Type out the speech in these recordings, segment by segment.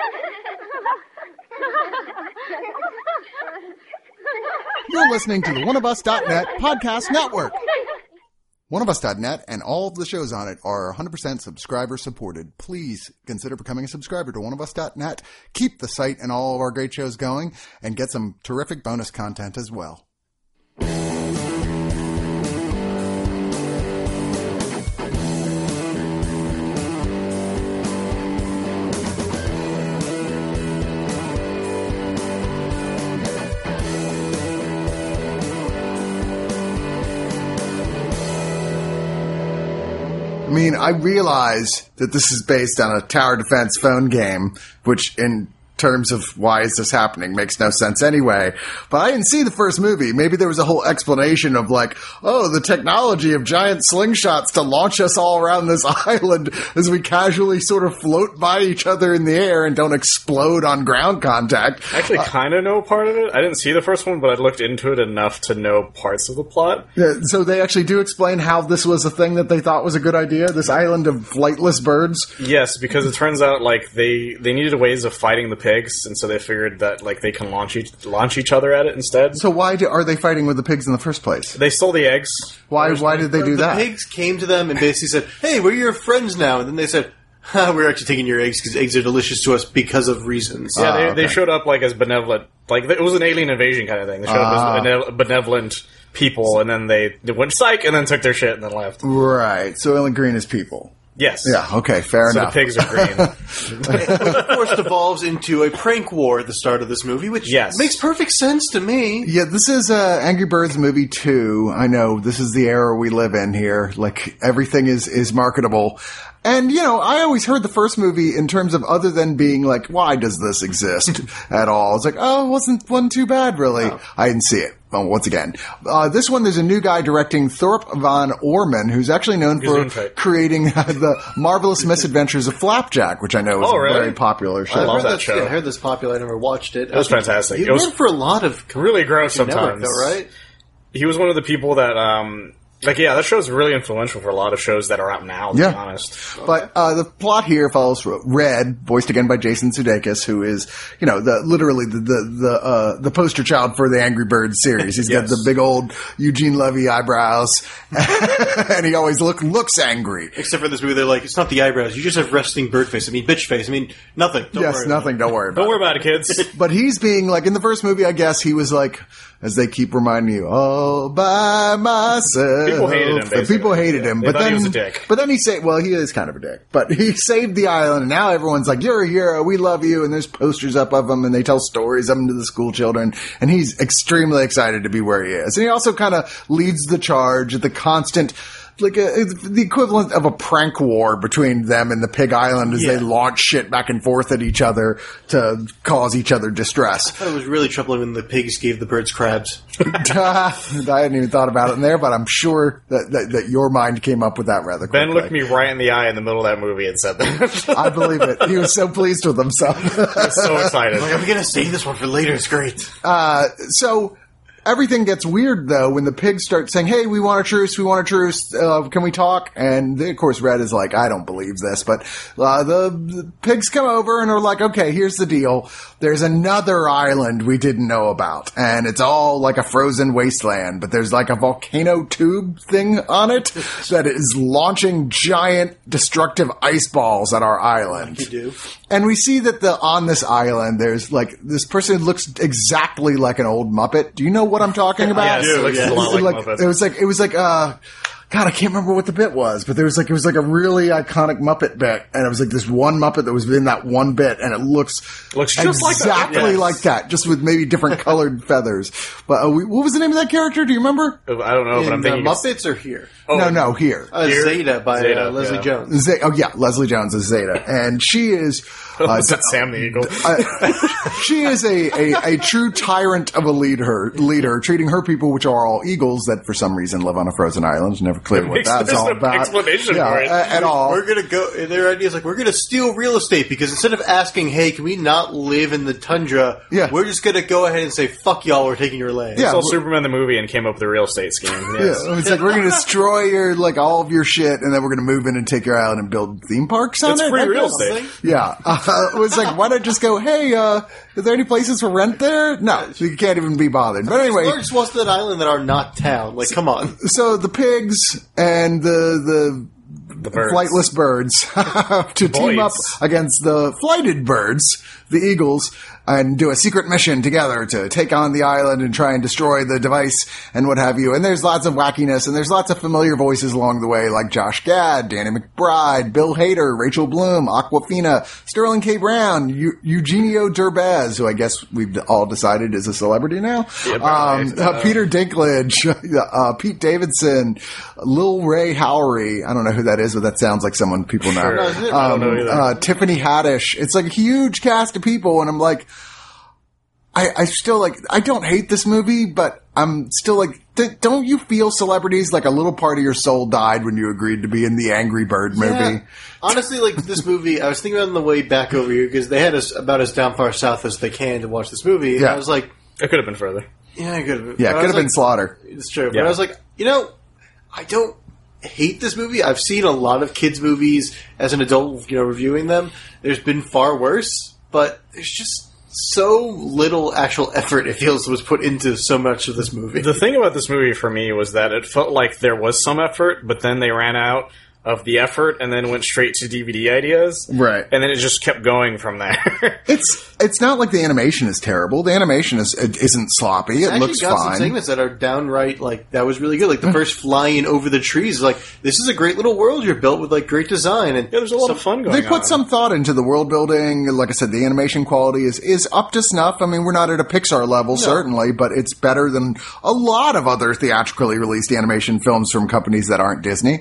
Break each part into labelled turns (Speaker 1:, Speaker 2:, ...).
Speaker 1: You're listening to the OneOfUs.net podcast network. OneOfUs.net and all of the shows on it are 100% subscriber supported. Please consider becoming a subscriber to OneOfUs.net. Keep the site and all of our great shows going and get some terrific bonus content as well. I mean, I realize that this is based on a tower defense phone game, which in terms of why is this happening makes no sense anyway. But I didn't see the first movie. Maybe there was a whole explanation of like, oh, the technology of giant slingshots to launch us all around this island as we casually sort of float by each other in the air and don't explode on ground contact.
Speaker 2: I actually kind of know part of it. I didn't see the first one, but I looked into it enough to know parts of the plot.
Speaker 1: Yeah, so they actually do explain how this was a thing that they thought was a good idea, this island of flightless birds?
Speaker 2: Yes, because it turns out like they needed ways of fighting the pigs, and so they figured that like they can launch each other at it instead.
Speaker 1: So why are they fighting with the pigs in the first place?
Speaker 2: They stole the eggs.
Speaker 1: Why did they do that?
Speaker 3: The pigs came to them and basically said, "Hey, we're your friends now." And then they said, "We're actually taking your eggs because eggs are delicious to us because of reasons."
Speaker 2: Yeah, they showed up like as benevolent, like it was an alien invasion kind of thing. They showed up as benevolent people, and then they went psych, and then took their shit and then left.
Speaker 1: Right. So Ellen Green is people.
Speaker 2: Yes.
Speaker 1: Yeah, okay, fair enough.
Speaker 2: So the pigs are green.
Speaker 3: Which, of course, devolves into a prank war at the start of this movie, which makes perfect sense to me.
Speaker 1: Yeah, this is Angry Birds Movie 2. I know, this is the era we live in here. Like, everything is marketable. And, you know, I always heard the first movie in terms of other than being like, why does this exist at all? It's like, oh, wasn't too bad, really. No. I didn't see it. Well, once again. This one, there's a new guy directing, Thorpe Von Orman, who's actually known for creating the Marvelous Misadventures of Flapjack, which I know is a very popular show.
Speaker 2: I love that show.
Speaker 3: I heard this popular. I never watched it.
Speaker 2: It was fantastic.
Speaker 3: It was for a lot of
Speaker 2: really gross sometimes.
Speaker 3: Network, though, right?
Speaker 2: He was one of the people that that show's really influential for a lot of shows that are out now, to be honest.
Speaker 1: But the plot here follows Red, voiced again by Jason Sudeikis, who is, you know, the poster child for the Angry Birds series. He's got the big old Eugene Levy eyebrows, and he always looks angry.
Speaker 3: Except for this movie, they're like, it's not the eyebrows. You just have resting bird face. I mean, bitch face. I mean, nothing. Don't worry
Speaker 1: nothing. Don't worry about it.
Speaker 2: Don't worry about it, kids.
Speaker 1: But he's being, like, in the first movie, I guess, he was like, as they keep reminding you, all by myself.
Speaker 2: People hated him, basically.
Speaker 1: People hated him.
Speaker 2: But then he was a dick.
Speaker 1: But then he he is kind of a dick. But he saved the island, and now everyone's like, you're a hero, we love you, and there's posters up of him, and they tell stories of him to the school children, and he's extremely excited to be where he is. And he also kind of leads the charge at the constant, like the equivalent of a prank war between them and the Pig Island as they launch shit back and forth at each other to cause each other distress.
Speaker 3: I thought it was really troubling when the pigs gave the birds crabs.
Speaker 1: I hadn't even thought about it in there, but I'm sure that your mind came up with that rather quickly.
Speaker 2: Ben looked me right in the eye in the middle of that movie and said that.
Speaker 1: I believe it. He was so pleased with himself.
Speaker 2: He was so excited.
Speaker 3: Like, I'm going to save this one for later. It's great.
Speaker 1: So everything gets weird, though, when the pigs start saying, hey, we want a truce, can we talk? And, of course, Red is like, I don't believe this. But the pigs come over and are like, okay, here's the deal. There's another island we didn't know about. And it's all like a frozen wasteland. But there's like a volcano tube thing on it that is launching giant destructive ice balls at our island.
Speaker 3: Like you do.
Speaker 1: And we see that on this island, there's like this person who looks exactly like an old Muppet. Do you know what I'm talking about?
Speaker 2: Yes, it looks a lot like Muppet.
Speaker 1: It was like God, I can't remember what the bit was, but it was like a really iconic Muppet bit, and it was like this one Muppet that was in that one bit, and it looks
Speaker 2: just
Speaker 1: exactly like that, just with maybe different colored feathers. But what was the name of that character? Do you remember?
Speaker 2: I don't know, but I'm thinking
Speaker 3: Muppets are here.
Speaker 1: Oh, no, here.
Speaker 3: Zeta by Leslie Jones.
Speaker 1: Leslie Jones is Zeta, and she is.
Speaker 2: Sam the Eagle.
Speaker 1: She is a true tyrant of a leader, treating her people, which are all eagles that for some reason live on a frozen island, never clear what that's
Speaker 2: There's
Speaker 1: all
Speaker 2: no
Speaker 1: about.
Speaker 2: explanation for it.
Speaker 1: At all.
Speaker 3: We're gonna go. Their idea is like we're gonna steal real estate because instead of asking, "Hey, can we not live in the tundra?"
Speaker 1: Yeah.
Speaker 3: we're just gonna go ahead and say, "Fuck y'all, we're taking your land."
Speaker 1: Yeah.
Speaker 2: Saw Superman the movie and came up with the real estate scheme. Yes.
Speaker 1: Yeah, it's like we're going to destroy your all of your shit, and then we're going to move in and take your island and build theme parks on
Speaker 2: It's
Speaker 1: it.
Speaker 2: free
Speaker 1: I
Speaker 2: real
Speaker 1: guess.
Speaker 2: estate.
Speaker 1: Yeah, it was like, why not just go? Hey, is there any places for rent there? No, so you can't even be bothered. But anyway,
Speaker 3: Large swaths of that island that are not town. Like, come on.
Speaker 1: so the pigs and the
Speaker 2: birds.
Speaker 1: flightless birds have to team up
Speaker 2: Boys.
Speaker 1: against the flighted birds, the eagles, and do a secret mission together to take on the island and try and destroy the device and what have you. And there's lots of wackiness, and there's lots of familiar voices along the way, like Josh Gad, Danny McBride, Bill Hader, Rachel Bloom, Aquafina, Sterling K. Brown, Eugenio Derbez, who I guess we've all decided is a celebrity now,
Speaker 2: Yeah,
Speaker 1: Peter Dinklage, Pete Davidson, Lil Ray Howery. I don't know who that is, but that sounds like someone people know.
Speaker 2: Sure. I don't know either.
Speaker 1: Tiffany Haddish. It's like a huge cast of people, and I'm like, I still like, I don't hate this movie, but I'm still like, don't you feel celebrities like a little part of your soul died when you agreed to be in the Angry Bird movie?
Speaker 3: Yeah. Honestly, like this movie, I was thinking about it on the way back over here because they had us about as down far south as they can to watch this movie. And
Speaker 1: Yeah.
Speaker 3: I was like,
Speaker 2: It could have been further.
Speaker 3: yeah, it could have been.
Speaker 1: Yeah, it
Speaker 3: But I
Speaker 1: could
Speaker 3: was
Speaker 1: have been
Speaker 3: like,
Speaker 1: Slaughter.
Speaker 3: It's true. But
Speaker 2: Yeah.
Speaker 3: I was like, I don't hate this movie. I've seen a lot of kids' movies as an adult, reviewing them. There's been far worse, but there's just so little actual effort, it feels, was put into so much of this movie.
Speaker 2: The thing about this movie for me was that it felt like there was some effort, but then they ran out of the effort and then went straight to DVD ideas.
Speaker 1: Right.
Speaker 2: And then it just kept going from there.
Speaker 1: It's not like the animation is terrible. The animation isn't sloppy. It
Speaker 3: Actually
Speaker 1: looks
Speaker 3: got some
Speaker 1: fine.
Speaker 3: segments that are downright, like, that was really good. Like, the first flying over the trees, like, this is a great little world you're built with, like, great design. And
Speaker 2: Yeah, there's a lot of fun going on.
Speaker 1: They put some thought into the world building. Like I said, the animation quality is up to snuff. I mean, we're not at a Pixar level, certainly, but it's better than a lot of other theatrically released animation films from companies that aren't Disney.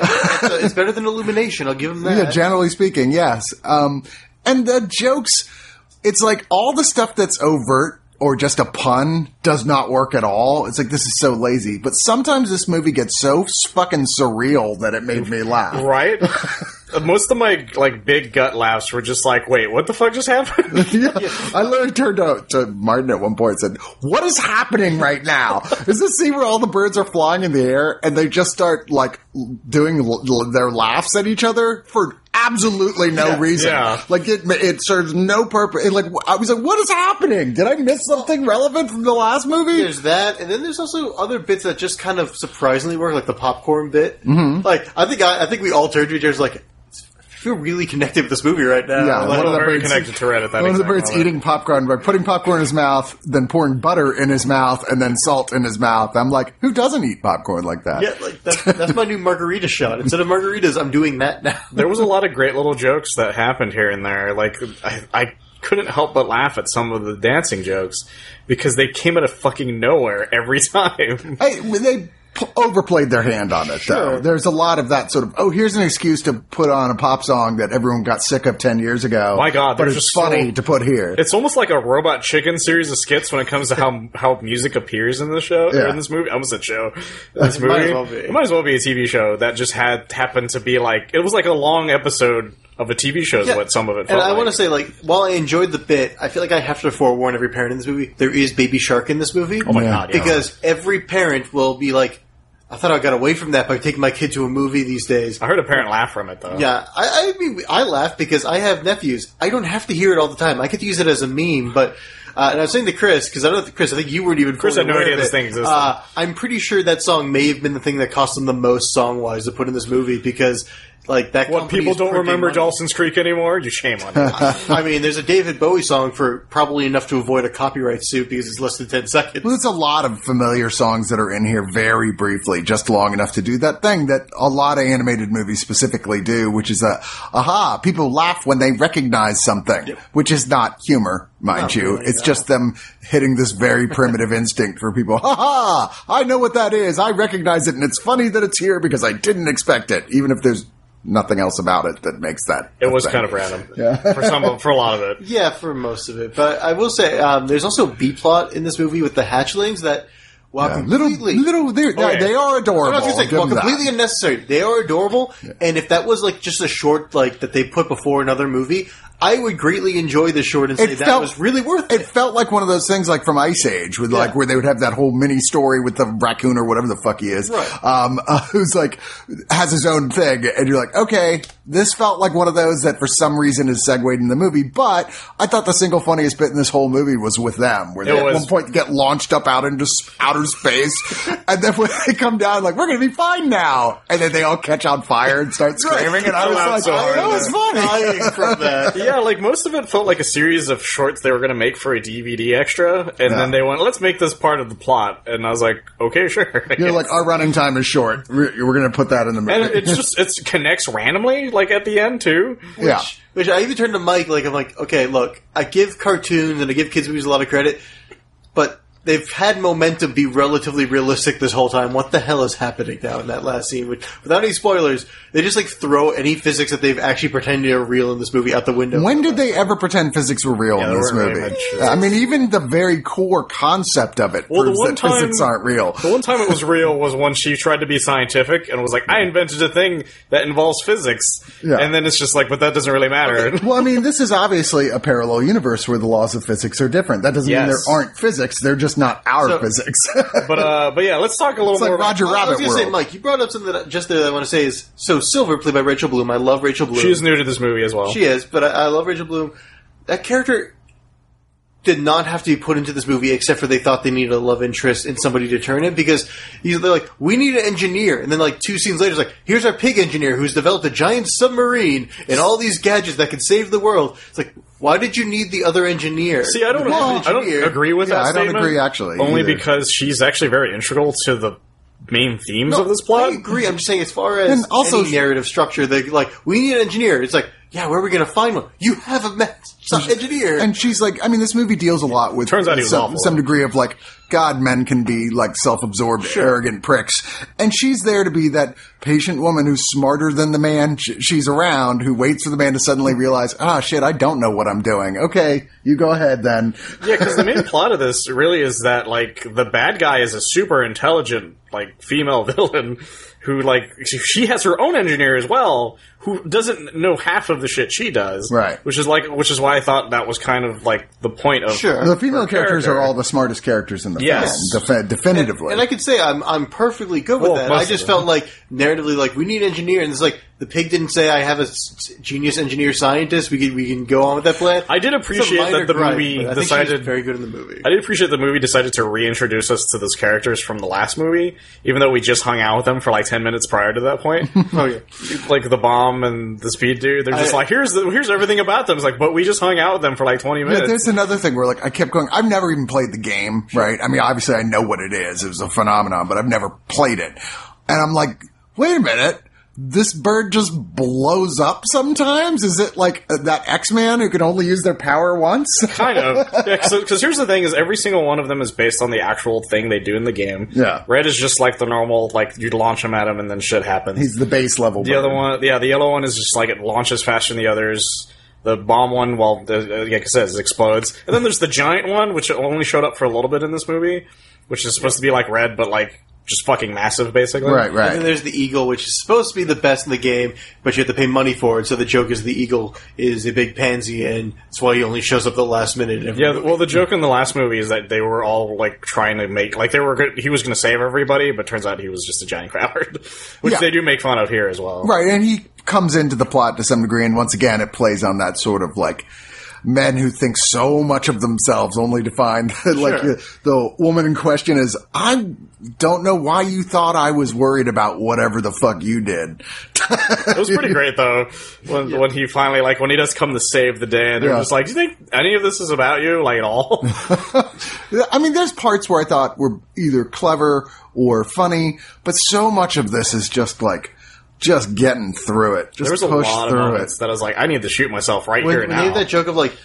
Speaker 3: it's better than Illumination, I'll give them that.
Speaker 1: Yeah, generally speaking, yes. And the jokes, it's like all the stuff that's overt or just a pun does not work at all. It's like, this is so lazy. But sometimes this movie gets so fucking surreal that it made me laugh.
Speaker 2: Right? Most of my, like, big gut laughs were just like, wait, what the fuck just happened?
Speaker 1: Yeah. I literally turned to Martin at one point and said, what is happening right now? Is this scene where all the birds are flying in the air and they just start, like, doing their laughs at each other for absolutely no reason?
Speaker 2: Yeah.
Speaker 1: Like, it serves no purpose. Like, I was like, what is happening? Did I miss something relevant from the last movie?
Speaker 3: There's that, and then there's also other bits that just kind of surprisingly work, like the popcorn bit. Mm-hmm. Like, I think we all turned to each other like, I feel really connected with this movie right now.
Speaker 1: Yeah,
Speaker 3: Like,
Speaker 1: one of the
Speaker 2: very
Speaker 1: birds-
Speaker 2: connected to Red at that
Speaker 1: One of the
Speaker 2: exact
Speaker 1: birds
Speaker 2: moment.
Speaker 1: eating popcorn by putting popcorn in his mouth, then pouring butter in his mouth, and then salt in his mouth. I'm like, who doesn't eat popcorn like that?
Speaker 3: yeah, like that's my new margarita shot. Instead of margaritas, I'm doing that now.
Speaker 2: There was a lot of great little jokes that happened here and there. Like, I couldn't help but laugh at some of the dancing jokes because they came out of fucking nowhere every time.
Speaker 1: They overplayed their hand on it, though. There's a lot of that sort of, here's an excuse to put on a pop song that everyone got sick of 10 years ago.
Speaker 2: My God,
Speaker 1: but
Speaker 2: there's
Speaker 1: it's
Speaker 2: just
Speaker 1: funny
Speaker 2: so-
Speaker 1: to put here.
Speaker 2: It's almost like a Robot Chicken series of skits when it comes to how music appears in the show, or in this movie. I almost said show. This movie.
Speaker 3: might as well be.
Speaker 2: It might as well be a TV show that just happened to be like, it was like a long episode of a TV show is what some of it felt
Speaker 3: And I
Speaker 2: like.
Speaker 3: want to say, like, while I enjoyed the bit, I feel like I have to forewarn every parent in this movie, there is Baby Shark in this movie.
Speaker 2: Oh my God, yeah.
Speaker 3: Because every parent will be like, I thought I got away from that by taking my kid to a movie these days.
Speaker 2: I heard a parent laugh from it, though.
Speaker 3: Yeah, I mean, I laugh because I have nephews. I don't have to hear it all the time. I get to use it as a meme, but and I was saying to Chris, because I don't know, Chris, I think you weren't even
Speaker 2: Chris
Speaker 3: fully
Speaker 2: had no
Speaker 3: aware
Speaker 2: idea
Speaker 3: of
Speaker 2: this
Speaker 3: it.
Speaker 2: thing existed.
Speaker 3: I'm pretty sure that song may have been the thing that cost them the most song-wise to put in this movie because, like, that
Speaker 2: What,
Speaker 3: company
Speaker 2: people
Speaker 3: is
Speaker 2: don't
Speaker 3: printing
Speaker 2: remember
Speaker 3: money.
Speaker 2: Dawson's Creek anymore? You shame on you.
Speaker 3: I mean, there's a David Bowie song for probably enough to avoid a copyright suit because it's less than 10 seconds.
Speaker 1: Well, there's a lot of familiar songs that are in here very briefly, just long enough to do that thing that a lot of animated movies specifically do, which is people laugh when they recognize something, which is not humor, mind you.
Speaker 3: really,
Speaker 1: It's
Speaker 3: no.
Speaker 1: just them hitting this very primitive instinct for people. I know what that is. I recognize it, and it's funny that it's here because I didn't expect it, even if there's nothing else about it that makes that.
Speaker 2: It
Speaker 1: a
Speaker 2: was
Speaker 1: thing.
Speaker 2: kind of random. For a lot of it.
Speaker 3: Yeah, for most of it. But I will say, there's also a B-plot in this movie with the hatchlings that while completely
Speaker 1: they are adorable.
Speaker 3: I was gonna say, while completely unnecessary, they are adorable. Yeah. And if that was like just a short like that they put before another movie, I would greatly enjoy the short and say that was really worth it.
Speaker 1: It felt like one of those things like from Ice Age, with like where they would have that whole mini story with the raccoon or whatever the fuck he is,
Speaker 3: right.
Speaker 1: Who's like has his own thing, and you're like, okay, this felt like one of those that for some reason is segued in the movie. But I thought the single funniest bit in this whole movie was with them, where they at one point get launched up out into outer space, and then when they come down, like we're gonna be fine now, and then they all catch on fire and start screaming, and I was like, that was funny
Speaker 3: from that.
Speaker 2: Yeah, like most of it felt like a series of shorts they were going to make for a DVD extra, and then they went, let's make this part of the plot. And I was like, okay, sure.
Speaker 1: You're like, our running time is short. We're going to put that in the movie.
Speaker 2: And it connects randomly, like at the end too.
Speaker 3: Which I even turned to Mike, like, I'm like, okay, look, I give cartoons and I give kids movies a lot of credit, but they've had momentum be relatively realistic this whole time. What the hell is happening now in that last scene? Without any spoilers, they just like throw any physics that they've actually pretended are real in this movie out the window.
Speaker 1: When did they ever pretend physics were real in this movie? I mean, even the very core concept of it proves that physics aren't real.
Speaker 2: The one time it was real was when she tried to be scientific and was like, I invented a thing that involves physics. Yeah. And then it's just like, but that doesn't really matter.
Speaker 1: Okay. Well, I mean, this is obviously a parallel universe where the laws of physics are different. That doesn't mean there aren't physics. They're just not our physics.
Speaker 2: but yeah, let's talk a little more
Speaker 1: like Roger Rabbit
Speaker 3: I was going to say, Mike, you brought up something that I want to say is, so Silver, played by Rachel Bloom. I love Rachel Bloom.
Speaker 2: She's new to this movie as well.
Speaker 3: She is, but I love Rachel Bloom. That character did not have to be put into this movie except for they thought they needed a love interest in somebody to turn it, because they're like, we need an engineer. And then like 2 scenes later, it's like, here's our pig engineer who's developed a giant submarine and all these gadgets that could save the world. It's like, why did you need the other engineer?
Speaker 2: See, I don't agree with that statement.
Speaker 1: I don't agree, actually.
Speaker 2: Only because she's actually very integral to the main themes of this plot.
Speaker 3: I agree. I'm just saying, as far as also any narrative structure, they like, we need an engineer. It's like, yeah, where are we going to find one? You have a engineer.
Speaker 1: And she's like, I mean, this movie deals a lot with
Speaker 2: Turns out he was
Speaker 1: some degree of like, God, men can be like self-absorbed, arrogant pricks. And she's there to be that patient woman who's smarter than the man she's around, who waits for the man to suddenly realize, shit, I don't know what I'm doing. Okay, you go ahead then.
Speaker 2: Yeah, because the main plot of this really is that like the bad guy is a super intelligent like female villain who like she has her own engineer as well, who doesn't know half of the shit she does.
Speaker 1: Right.
Speaker 2: Which is why I thought that was kind of like the point of
Speaker 1: the female characters are all the smartest characters in the film. Definitively.
Speaker 3: And I could say I'm perfectly good with that. I just felt like narratively, like, we need an engineer, and it's like the pig didn't say I have a genius engineer scientist. We can go on with that plan.
Speaker 2: I did appreciate that the movie decided
Speaker 3: very good in the movie.
Speaker 2: I did appreciate the movie decided to reintroduce us to those characters from the last movie, even though we just hung out with them for like 10 minutes prior to that point.
Speaker 3: Oh yeah,
Speaker 2: like the bomb and the speed dude. They're just like, here's everything about them. It's like, but we just hung out with them for like 20 minutes.
Speaker 1: Yeah, there's another thing where like I kept going. I've never even played the game, right? I mean, obviously I know what it is. It was a phenomenon, but I've never played it. And I'm like, wait a minute. This bird just blows up sometimes? Is it like that X-Man who can only use their power once?
Speaker 2: Kind of. Yeah, because here's the thing, is every single one of them is based on the actual thing they do in the game.
Speaker 1: Yeah.
Speaker 2: Red is just like the normal, like, you launch him at him and then shit happens.
Speaker 1: He's the base level
Speaker 2: bird. Other one, the yellow one is just like it launches faster than the others. The bomb one, like I said, it explodes. And then there's the giant one, which only showed up for a little bit in this movie, which is supposed to be like Red, but like just fucking massive, basically.
Speaker 1: Right.
Speaker 3: And then there's the eagle, which is supposed to be the best in the game, but you have to pay money for it. So the joke is the eagle is a big pansy, and that's why he only shows up the last minute.
Speaker 2: Well, the joke in the last movie is that they were all like trying to make like he was going to save everybody, but turns out he was just a giant coward, which they do make fun of here as well.
Speaker 1: Right, and he comes into the plot to some degree, and once again, it plays on that sort of like men who think so much of themselves only to find that like the woman in question is, I don't know why you thought I was worried about whatever the fuck you did.
Speaker 2: It was pretty great though when he finally like when he does come to save the day, and they're just like, do you think any of this is about you, like, at all?
Speaker 1: I mean, there's parts where I thought were either clever or funny, but so much of this is just like just getting through it. Just
Speaker 2: there was a lot of moments that I was like, I need to shoot myself here
Speaker 3: when
Speaker 2: now.
Speaker 3: When they had that joke of like,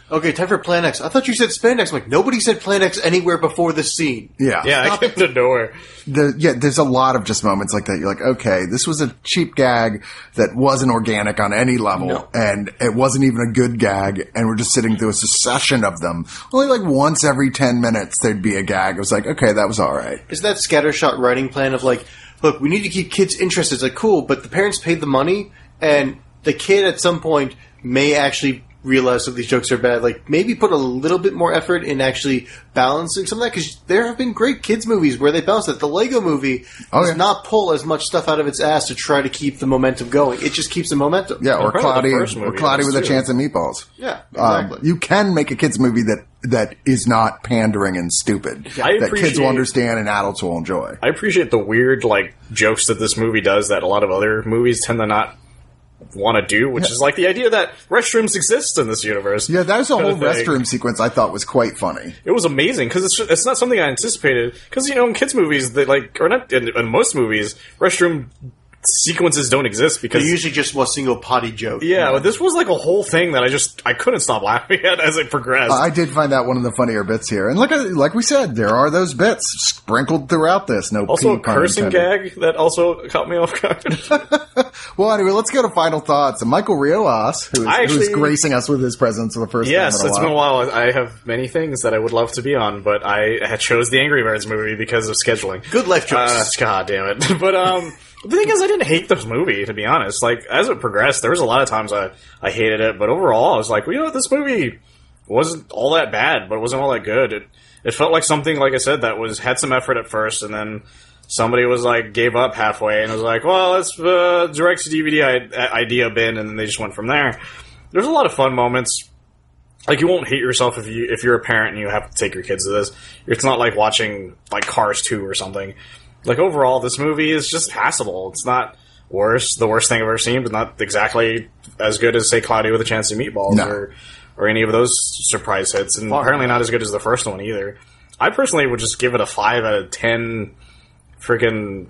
Speaker 3: okay, time for Plan X. I thought you said spandex. I'm like, nobody said Plan X anywhere before this scene.
Speaker 1: Yeah.
Speaker 2: Yeah, I came to nowhere.
Speaker 1: There's a lot of just moments like that. You're like, okay, this was a cheap gag that wasn't organic on any level, and it wasn't even a good gag, and we're just sitting through a succession of them. Only like once every 10 minutes there'd be a gag. It was like, okay, that was all right.
Speaker 3: Is that scattershot writing plan of like, look, we need to keep kids interested. It's like, cool, but the parents paid the money, and the kid at some point may actually realize that these jokes are bad. Like, maybe put a little bit more effort in actually balancing some of that, because there have been great kids movies where they balance it. The Lego movie does not pull as much stuff out of its ass to try to keep the momentum going. It just keeps the momentum.
Speaker 1: Yeah, or Cloudy with a Chance of Meatballs.
Speaker 3: Yeah, exactly.
Speaker 1: You can make a kids movie that is not pandering and stupid. That kids will understand and adults will enjoy.
Speaker 2: I appreciate the weird, like, jokes that this movie does that a lot of other movies tend to not want to do, which is like the idea that restrooms exist in this universe.
Speaker 1: Yeah, that was a whole restroom sequence I thought was quite funny.
Speaker 2: It was amazing because it's not something I anticipated. Because, you know, in kids' movies, they like, or not in most movies, restroom sequences don't exist because
Speaker 3: they're usually just one single potty joke.
Speaker 2: Yeah, but this was like a whole thing that I couldn't stop laughing at as it progressed.
Speaker 1: I did find that one of the funnier bits here, and like we said, there are those bits sprinkled throughout this. No,
Speaker 2: also a cursing gag that also caught me off guard.
Speaker 1: Well, anyway, let's go to final thoughts. And Michael Riojas, who's gracing us with his presence for the first time.
Speaker 2: Yes, it's been a while. I have many things that I would love to be on, but I had chose the Angry Birds movie because of scheduling.
Speaker 3: Good life choice.
Speaker 2: God damn it! But the thing is, I didn't hate this movie, to be honest. Like, as it progressed, there was a lot of times I hated it, but overall, I was like, well, you know what, this movie wasn't all that bad, but it wasn't all that good. It felt like something, like I said, that had some effort at first, and then somebody was like, gave up halfway, and was like, well, let's direct to DVD idea bin, and then they just went from there. There's a lot of fun moments. Like, you won't hate yourself if you're a parent and you have to take your kids to this. It's not like watching, like, Cars 2 or something. Like, overall, this movie is just passable. It's not the worst thing I've ever seen, but not exactly as good as, say, Cloudy with a Chance of Meatballs or any of those surprise hits, and apparently not as good as the first one either. I personally would just give it a 5 out of 10 freaking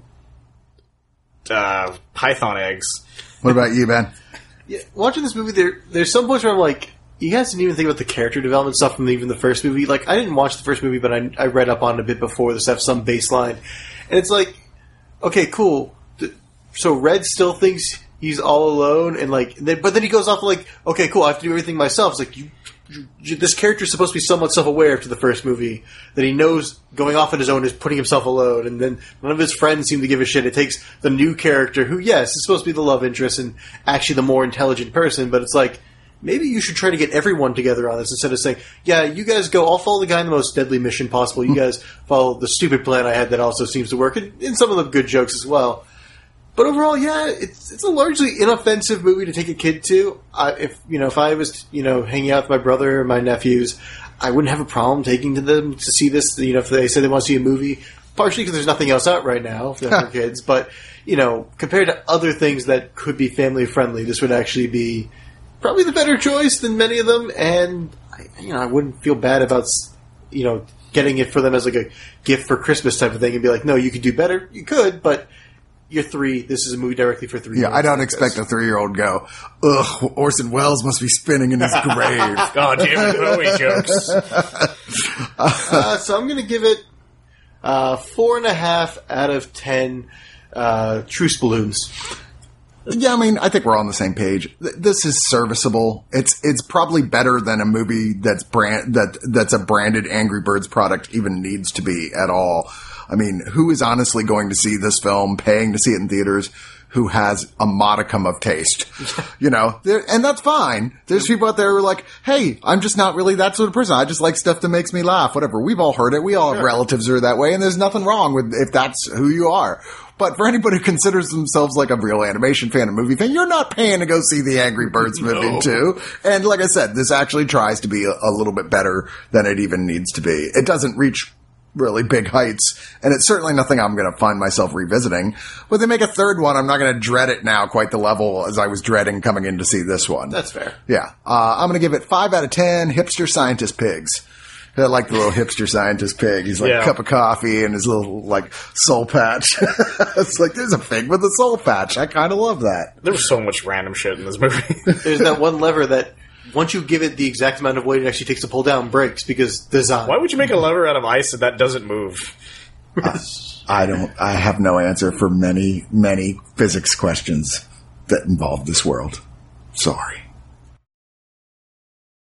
Speaker 2: python eggs.
Speaker 1: What about you, Ben?
Speaker 3: Yeah, watching this movie, there's some points where I'm like, you guys didn't even think about the character development stuff from even the first movie. Like, I didn't watch the first movie, but I read up on it a bit before this to have some baseline. And it's like, okay, cool. So Red still thinks he's all alone, and like, but then he goes off like, okay, cool, I have to do everything myself. It's like, this character is supposed to be somewhat self-aware to the first movie, that he knows going off on his own is putting himself alone, and then none of his friends seem to give a shit. It takes the new character, who, yes, is supposed to be the love interest and actually the more intelligent person, but it's like, maybe you should try to get everyone together on this instead of saying, yeah, you guys go, I'll follow the guy in the most deadly mission possible. You guys follow the stupid plan I had that also seems to work, and some of the good jokes as well. But overall, yeah, it's a largely inoffensive movie to take a kid to. If I was, hanging out with my brother or my nephews, I wouldn't have a problem taking them to see this. If they say they want to see a movie, partially because there's nothing else out right now for kids. But, compared to other things that could be family friendly, this would actually be probably the better choice than many of them, and I wouldn't feel bad about getting it for them as like a gift for Christmas type of thing, and be like, no, you could do better. You could, but you're 3. This is a movie directly for 3.
Speaker 1: Yeah, I don't expect a 3-year-old go, ugh, Orson Welles must be spinning in his grave.
Speaker 2: God damn it, Bowie jokes.
Speaker 3: So I'm going to give it 4.5 out of 10 truce balloons.
Speaker 1: Yeah, I mean, I think we're all on the same page. This is serviceable. It's probably better than a movie that's a branded Angry Birds product even needs to be at all. I mean, who is honestly going to see this film, paying to see it in theaters, who has a modicum of taste? And that's fine. There's people out there who are like, hey, I'm just not really that sort of person. I just like stuff that makes me laugh, whatever. We've all heard it. We all have relatives who are that way, and there's nothing wrong with if that's who you are. But for anybody who considers themselves like a real animation fan, a movie fan, you're not paying to go see the Angry Birds movie too. And like I said, this actually tries to be a little bit better than it even needs to be. It doesn't reach really big heights, and it's certainly nothing I'm going to find myself revisiting. But they make a third one, I'm not going to dread it now quite the level as I was dreading coming in to see this one.
Speaker 3: That's fair.
Speaker 1: Yeah. I'm going to give it 5 out of 10 hipster scientist pigs. I like the little hipster scientist pig. He's like a cup of coffee and his little, like, soul patch. It's like, there's a pig with a soul patch. I kind of love that.
Speaker 2: There was so much random shit in this movie.
Speaker 3: There's that one lever that once you give it the exact amount of weight it actually takes to pull down, breaks because design.
Speaker 2: Why would you make a lever out of ice that doesn't move?
Speaker 1: I have no answer for many, many physics questions that involve this world. Sorry.